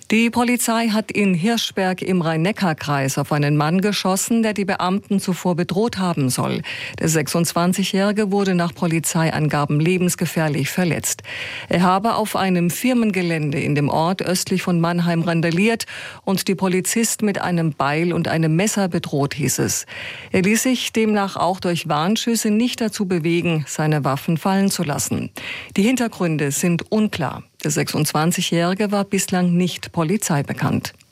Die Polizei hat in Hirschberg im Rhein-Neckar-Kreis auf einen Mann geschossen, der die Beamten zuvor bedroht haben soll. Der 26-Jährige wurde nach Polizeiangaben lebensgefährlich verletzt. Er habe auf einem Firmengelände in dem Ort östlich von Mannheim randaliert und die Polizisten mit einem Beil und einem Messer bedroht, hieß es. Er ließ sich demnach auch durch Warnschüsse nicht dazu bewegen, seine Waffen fallen zu lassen. Die Hintergründe sind unklar. Der 26-Jährige war bislang nicht polizeibekannt.